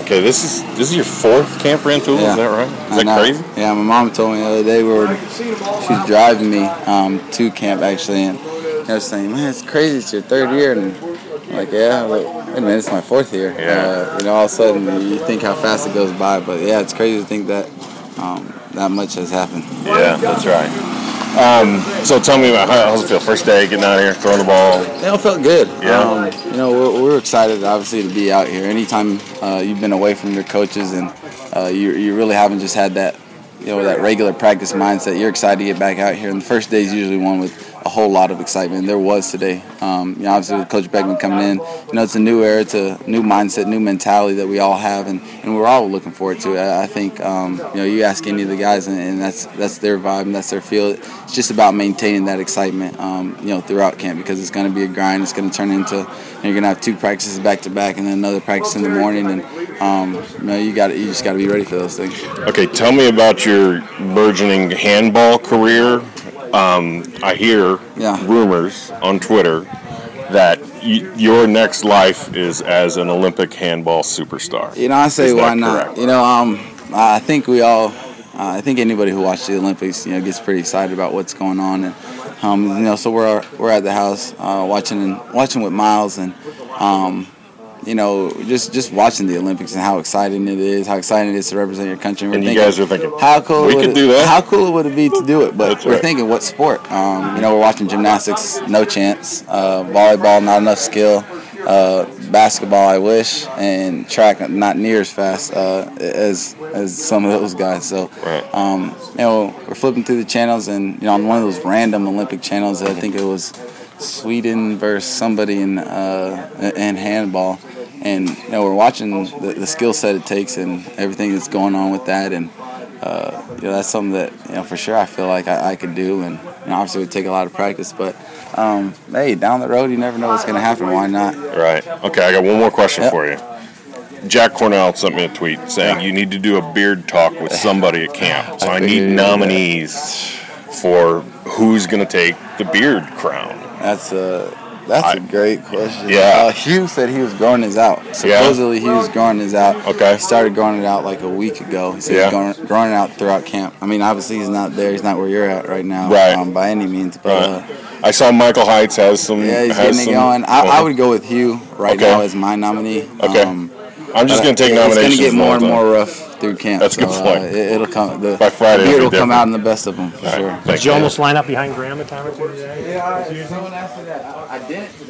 Okay, this is your fourth Camp Rantoul, is that right? Is that crazy? Yeah, my mom told me the other day she was driving me to camp actually, and I was saying, man, it's crazy, it's your third year, and I'm like, yeah, wait a minute, it's my fourth year. Yeah. All of a sudden you think how fast it goes by, but yeah, it's crazy to think that that much has happened. Yeah, that's right. So tell me about how does it feel? First day, getting out here, throwing the ball. It felt good. Yeah. We're excited, obviously, to be out here. Anytime you've been away from your coaches and you really haven't just had that, that regular practice mindset, you're excited to get back out here. And the first day is usually one with a whole lot of excitement. There was today. Obviously with Coach Beckman coming in, it's a new era, it's a new mindset, new mentality that we all have, and we're all looking forward to it. I think, you ask any of the guys, and that's their vibe and that's their feel. It's just about maintaining that excitement, throughout camp, because it's going to be a grind. It's going to turn into, you're going to have 2 practices back to back, and then another practice in the morning, and you just got to be ready for those things. Okay, tell me about your burgeoning handball career. I hear rumors on Twitter that your next life is as an Olympic handball superstar. I say why not? I think I think anybody who watches the Olympics, gets pretty excited about what's going on, and so we're at the house watching with Miles, and just watching the Olympics and how exciting it is to represent your country. And you guys are thinking, how cool we could do that? How cool would it be to do it? But That's we're right. thinking, what sport? We're watching gymnastics, no chance. Volleyball, not enough skill. Basketball, I wish, and track, not near as fast as some of those guys. So, we're flipping through the channels, and on one of those random Olympic channels, I think it was Sweden versus somebody in handball. And we're watching the skill set it takes and everything that's going on with that, and that's something that for sure I feel like I could do, and obviously it would take a lot of practice, but hey, down the road you never know what's going to happen. Why not? Right. Okay, I got one more question for you. Jack Cornell sent me a tweet saying you need to do a beard talk with somebody at camp, so I need nominees for who's going to take the beard crown. That's a great question. Yeah. Hugh said he was growing his out. Supposedly he was growing his out. Okay. He started growing it out like a week ago. He said he's growing it out throughout camp. I mean, obviously he's not there. He's not where you're at right now. Right. By any means. But, I saw Michael Heights has some. Yeah, he's getting it going. I would go with Hugh now as my nominee. Okay. I'm just going to take nominations. It's going to get more and more rough through camp. That's a good point. It'll come. By Friday, it'll come out in the best of them for sure. Did you almost line up behind Graham a time or two today? Yeah, someone asked me that. I didn't.